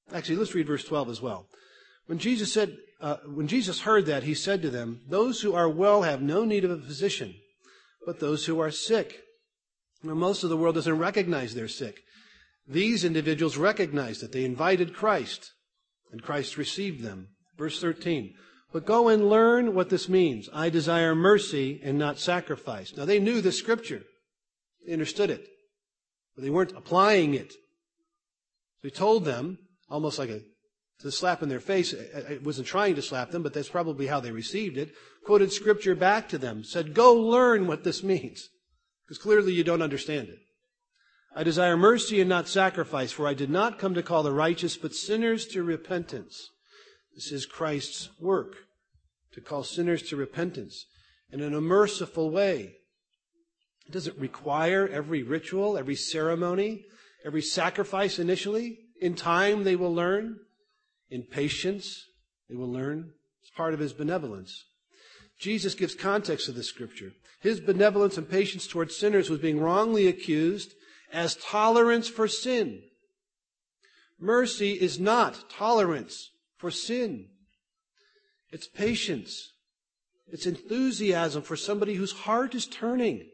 Actually, let's read verse 12 as well. When Jesus heard that, he said to them, "Those who are well have no need of a physician, but those who are sick." Now, most of the world doesn't recognize they're sick. These individuals recognized it. They invited Christ, and Christ received them. Verse 13, "But go and learn what this means. I desire mercy and not sacrifice." Now, they knew the scripture. They understood it, but they weren't applying it. So he told them, almost like a slap in their face. I wasn't trying to slap them, but that's probably how they received it. Quoted scripture back to them, said, "Go learn what this means, because clearly you don't understand it. I desire mercy and not sacrifice, for I did not come to call the righteous, but sinners to repentance." This is Christ's work, to call sinners to repentance, and in a merciful way. It doesn't require every ritual, every ceremony, every sacrifice initially. In time, they will learn. In patience, they will learn. It's part of his benevolence. Jesus gives context to this scripture. His benevolence and patience towards sinners was being wrongly accused as tolerance for sin. Mercy is not tolerance for sin. It's patience. It's enthusiasm for somebody whose heart is turning.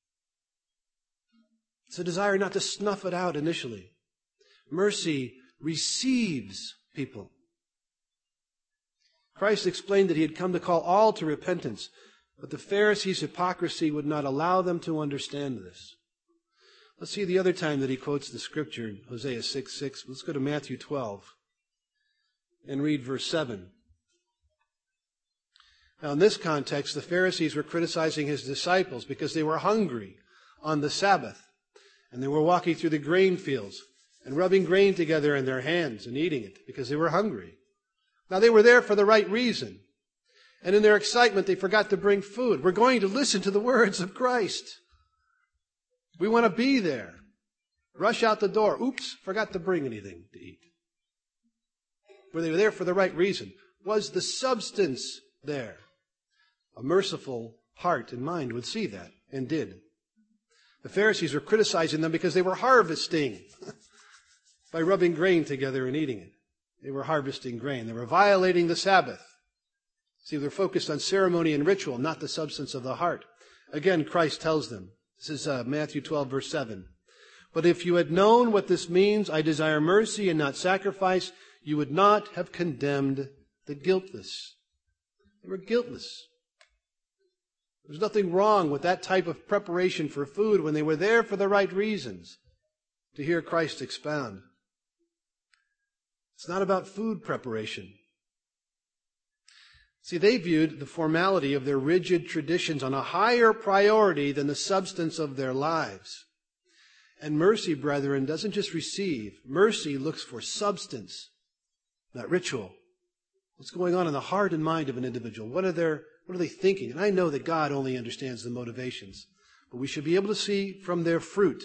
It's a desire not to snuff it out initially. Mercy receives people. Christ explained that he had come to call all to repentance, but the Pharisees' hypocrisy would not allow them to understand this. Let's see the other time that he quotes the scripture in Hosea 6:6. Let's go to Matthew 12 and read verse 7. Now, in this context, the Pharisees were criticizing his disciples because they were hungry on the Sabbath, and they were walking through the grain fields and rubbing grain together in their hands and eating it because they were hungry. Now, they were there for the right reason. And in their excitement, they forgot to bring food. We're going to listen to the words of Christ. We want to be there. Rush out the door. Oops, forgot to bring anything to eat. Were they there for the right reason? Was the substance there? A merciful heart and mind would see that, and did. The Pharisees were criticizing them because they were harvesting by rubbing grain together and eating it. They were harvesting grain. They were violating the Sabbath. See, they're focused on ceremony and ritual, not the substance of the heart. Again, Christ tells them. This is Matthew 12, verse 7. "But if you had known what this means, I desire mercy and not sacrifice, you would not have condemned the guiltless." They were guiltless. There's nothing wrong with that type of preparation for food when they were there for the right reasons, to hear Christ expound. It's not about food preparation. See, they viewed the formality of their rigid traditions on a higher priority than the substance of their lives. And mercy, brethren, doesn't just receive. Mercy looks for substance, not ritual. What's going on in the heart and mind of an individual? What are they thinking? And I know that God only understands the motivations, but we should be able to see from their fruit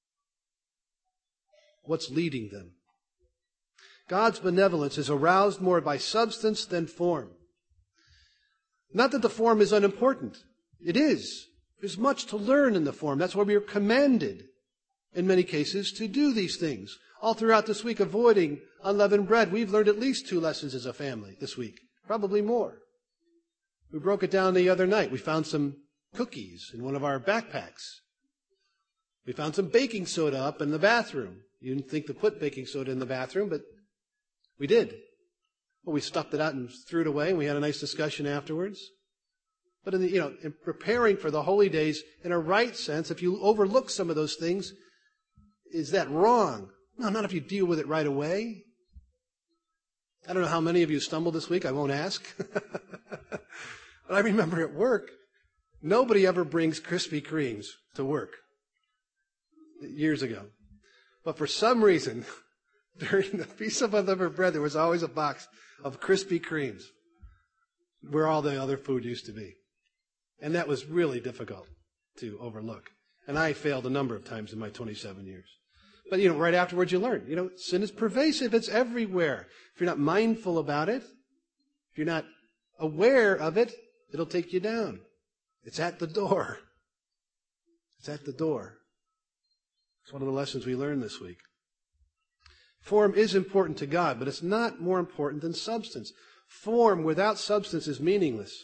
what's leading them. God's benevolence is aroused more by substance than form. Not that the form is unimportant. It is. There's much to learn in the form. That's why we are commanded, in many cases, to do these things. All throughout this week, avoiding unleavened bread. We've learned at least 2 lessons as a family this week. Probably more. We broke it down the other night. We found some cookies in one of our backpacks. We found some baking soda up in the bathroom. You didn't think to put baking soda in the bathroom, but we did. Well, we stuffed it out and threw it away, and we had a nice discussion afterwards. But in preparing for the holy days, in a right sense, if you overlook some of those things, is that wrong? No, not if you deal with it right away. I don't know how many of you stumbled this week. I won't ask. But I remember at work, nobody ever brings Krispy Kremes to work. Years ago. But for some reason, during the Feast of Unleavened Bread, there was always a box of Krispy Kremes where all the other food used to be. And that was really difficult to overlook. And I failed a number of times in my 27 years. But, right afterwards you learn, sin is pervasive. It's everywhere. If you're not mindful about it, if you're not aware of it, it'll take you down. It's at the door. It's at the door. It's one of the lessons we learned this week. Form is important to God, but it's not more important than substance. Form without substance is meaningless.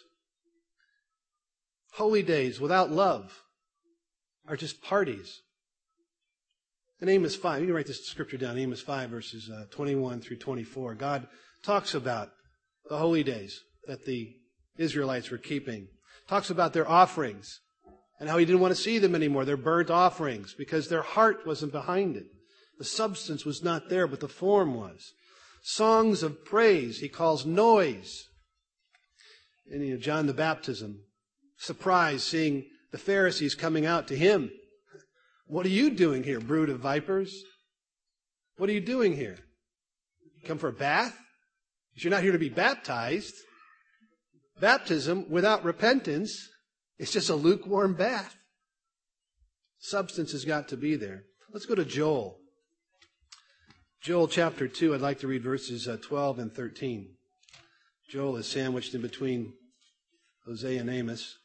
Holy days without love are just parties. In Amos 5, you can write this scripture down, Amos 5, verses 21 through 24. God talks about the holy days that the Israelites were keeping. Talks about their offerings and how he didn't want to see them anymore, their burnt offerings, because their heart wasn't behind it. The substance was not there, but the form was. Songs of praise he calls noise. And John the Baptism, surprised seeing the Pharisees coming out to him. What are you doing here, brood of vipers? What are you doing here? You come for a bath? You're not here to be baptized. Baptism without repentance is just a lukewarm bath. Substance has got to be there. Let's go to Joel. Joel chapter 2, I'd like to read verses 12 and 13. Joel is sandwiched in between Hosea and Amos.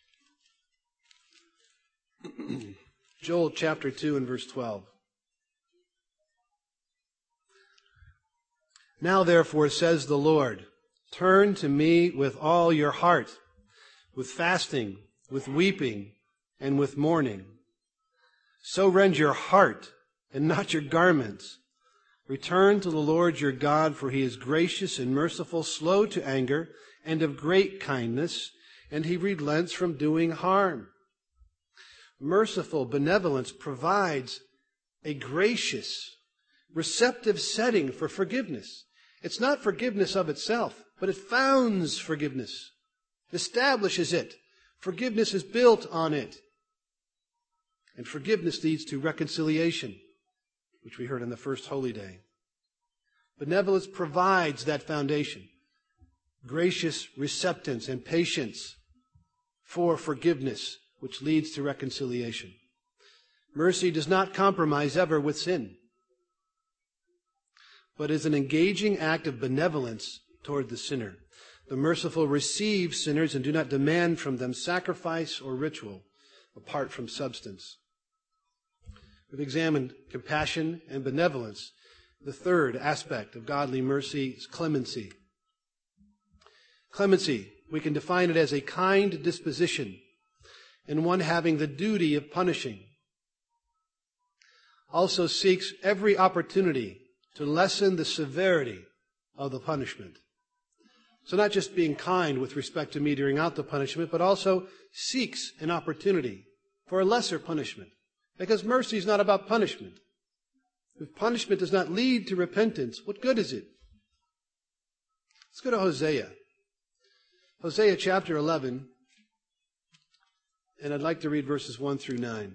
Joel chapter 2 and verse 12. Now therefore, says the Lord, turn to me with all your heart, with fasting, with weeping, and with mourning. So rend your heart and not your garments. Return to the Lord your God, for he is gracious and merciful, slow to anger, and of great kindness, and he relents from doing harm. Merciful benevolence provides a gracious, receptive setting for forgiveness. It's not forgiveness of itself, but it founds forgiveness, establishes it. Forgiveness is built on it. And forgiveness leads to reconciliation, which we heard on the first holy day. Benevolence provides that foundation. Gracious receptance and patience for forgiveness, which leads to reconciliation. Mercy does not compromise ever with sin, but is an engaging act of benevolence toward the sinner. The merciful receive sinners and do not demand from them sacrifice or ritual apart from substance. We've examined compassion and benevolence. The third aspect of godly mercy is clemency. Clemency, we can define it as a kind disposition and one having the duty of punishing. Also seeks every opportunity to lessen the severity of the punishment. So not just being kind with respect to metering out the punishment, but also seeks an opportunity for a lesser punishment. Because mercy is not about punishment. If punishment does not lead to repentance, what good is it? Let's go to Hosea. Hosea chapter 11, and I'd like to read verses 1 through 9.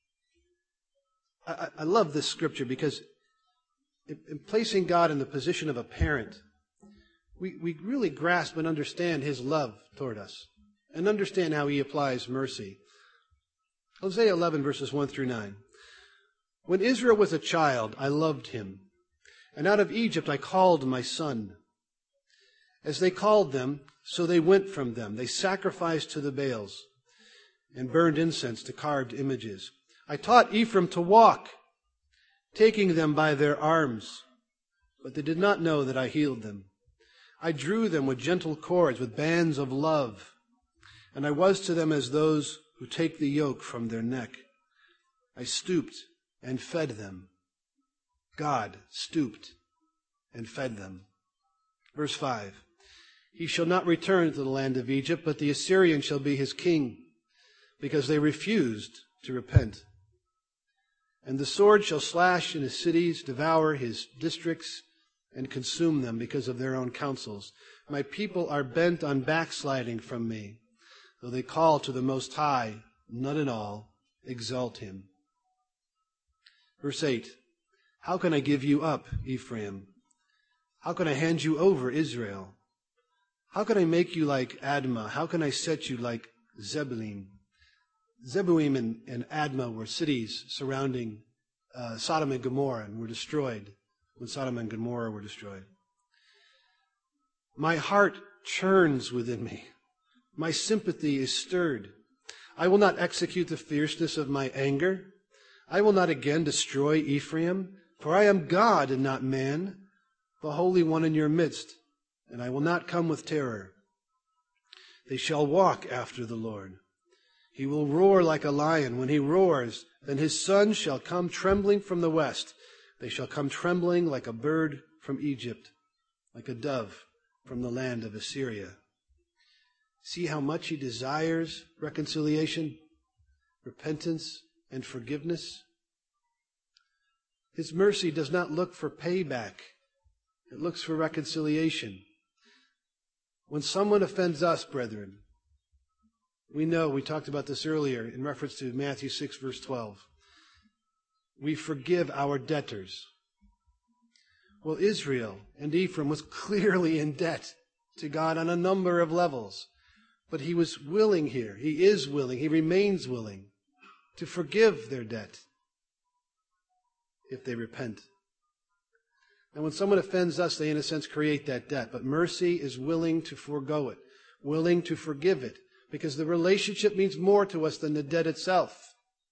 I love this scripture because in placing God in the position of a parent, we really grasp and understand his love toward us and understand how he applies mercy. Hosea 11, verses 1 through 9. When Israel was a child, I loved him, and out of Egypt I called my son. As they called them, so they went from them. They sacrificed to the Baals and burned incense to carved images. I taught Ephraim to walk, taking them by their arms, but they did not know that I healed them. I drew them with gentle cords, with bands of love, and I was to them as those who take the yoke from their neck. I stooped and fed them. God stooped and fed them. Verse 5. He shall not return to the land of Egypt, but the Assyrian shall be his king, because they refused to repent. And the sword shall slash in his cities, devour his districts, and consume them because of their own counsels. My people are bent on backsliding from me. Though they call to the Most High, none at all exalt him. Verse 8. How can I give you up, Ephraim? How can I hand you over, Israel? How can I make you like Admah? How can I set you like Zeboim? Zeboim and Admah were cities surrounding Sodom and Gomorrah and were destroyed when Sodom and Gomorrah were destroyed. My heart churns within me. My sympathy is stirred. I will not execute the fierceness of my anger. I will not again destroy Ephraim, For I am God and not man, the Holy One in your midst, and I will not come with terror. They shall walk after the Lord. He will roar like a lion. When he roars, then his sons shall come trembling from the west. They shall come trembling like a bird from Egypt, like a dove from the land of Assyria. See how much he desires reconciliation, repentance, and forgiveness? His mercy does not look for payback. It looks for reconciliation. When someone offends us, brethren, we know, we talked about this earlier in reference to Matthew 6, verse 12. We forgive our debtors. Well, Israel and Ephraim was clearly in debt to God on a number of levels. But he was willing here. He is willing. He remains willing to forgive their debt if they repent. And when someone offends us, they in a sense create that debt. But mercy is willing to forego it, willing to forgive it, because the relationship means more to us than the debt itself.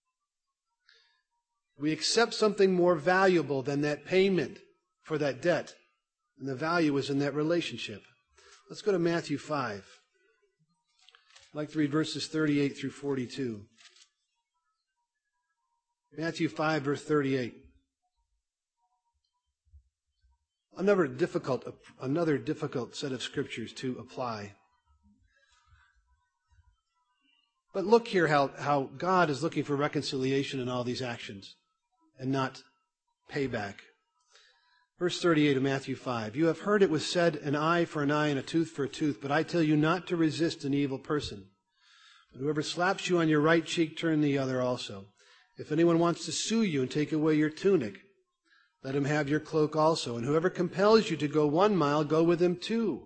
We accept something more valuable than that payment for that debt. And the value is in that relationship. Let's go to Matthew 5. I'd like to read verses 38 through 42. Matthew 5, verse 38. Another difficult set of scriptures to apply. But look here how God is looking for reconciliation in all these actions and not payback. Verse 38 of Matthew 5. You have heard it was said, an eye for an eye and a tooth for a tooth, but I tell you not to resist an evil person. But whoever slaps you on your right cheek, turn the other also. If anyone wants to sue you and take away your tunic, let him have your cloak also. And whoever compels you to go 1 mile, go with him 2.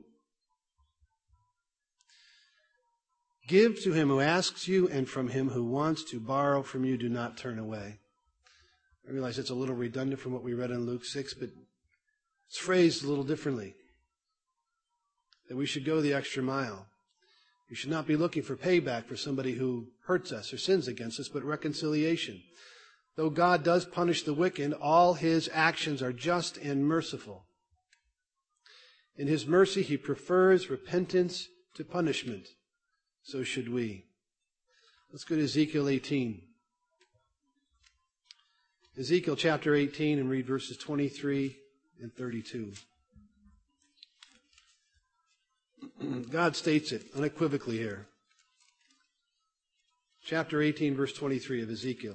Give to him who asks you, and from him who wants to borrow from you, do not turn away. I realize it's a little redundant from what we read in Luke 6, but it's phrased a little differently. That we should go the extra mile. We should not be looking for payback for somebody who hurts us or sins against us, but reconciliation. Though God does punish the wicked, all his actions are just and merciful. In his mercy, he prefers repentance to punishment. So should we. Let's go to Ezekiel 18. Ezekiel chapter 18 and read verses 23 and 32. God states it unequivocally here. Chapter 18, verse 23 of Ezekiel.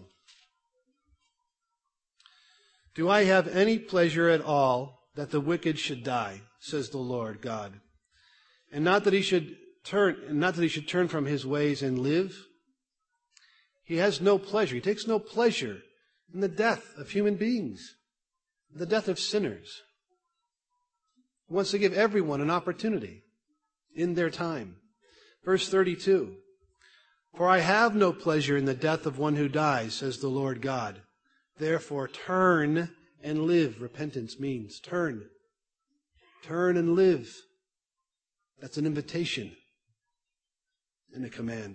Do I have any pleasure at all that the wicked should die, says the Lord God, and not that he should turn from his ways and live? He has no pleasure. He takes no pleasure in the death of human beings, the death of sinners. He wants to give everyone an opportunity in their time. Verse 32, for I have no pleasure in the death of one who dies, says the Lord God. Therefore turn and live. Repentance means turn. Turn and live. That's an invitation and a command.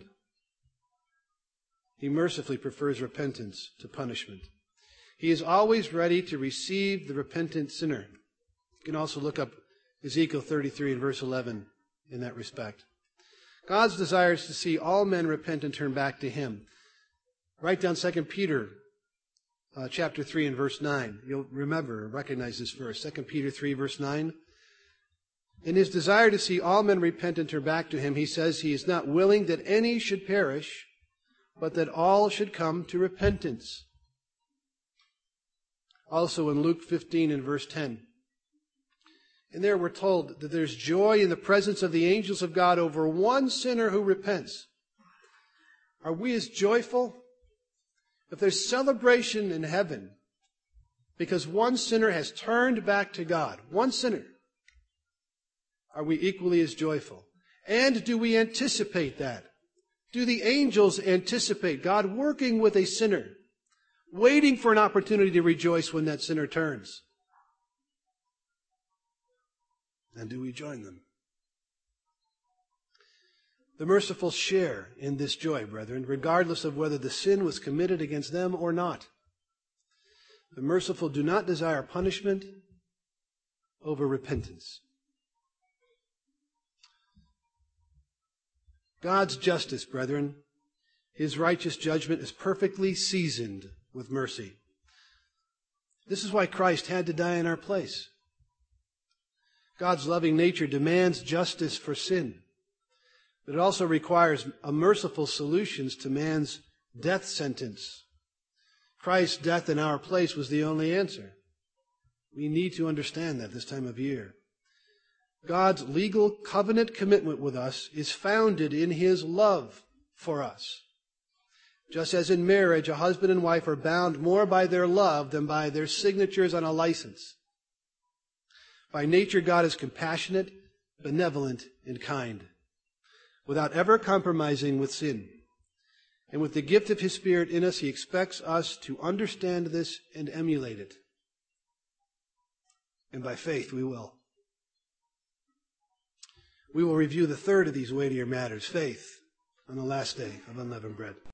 He mercifully prefers repentance to punishment. He is always ready to receive the repentant sinner. You can also look up Ezekiel 33 and verse 11 in that respect. God's desire is to see all men repent and turn back to him. Write down 2 Peter chapter 3 and verse 9. You'll remember, recognize this verse. 2 Peter 3 verse 9. In his desire to see all men repent and turn back to him, he says he is not willing that any should perish, but that all should come to repentance. Also in Luke 15 and verse 10. And there we're told that there's joy in the presence of the angels of God over one sinner who repents. Are we as joyful? If there's celebration in heaven because one sinner has turned back to God, one sinner, are we equally as joyful? And do we anticipate that? Do the angels anticipate God working with a sinner, waiting for an opportunity to rejoice when that sinner turns? And do we join them? The merciful share in this joy, brethren, regardless of whether the sin was committed against them or not. The merciful do not desire punishment over repentance. God's justice, brethren, His righteous judgment is perfectly seasoned with mercy. This is why Christ had to die in our place. God's loving nature demands justice for sin, but it also requires a merciful solution to man's death sentence. Christ's death in our place was the only answer. We need to understand that this time of year. God's legal covenant commitment with us is founded in His love for us. Just as in marriage, a husband and wife are bound more by their love than by their signatures on a license. By nature, God is compassionate, benevolent, and kind, without ever compromising with sin. And with the gift of His Spirit in us, He expects us to understand this and emulate it. And by faith, we will. We will review the third of these weightier matters, faith, on the last day of unleavened bread.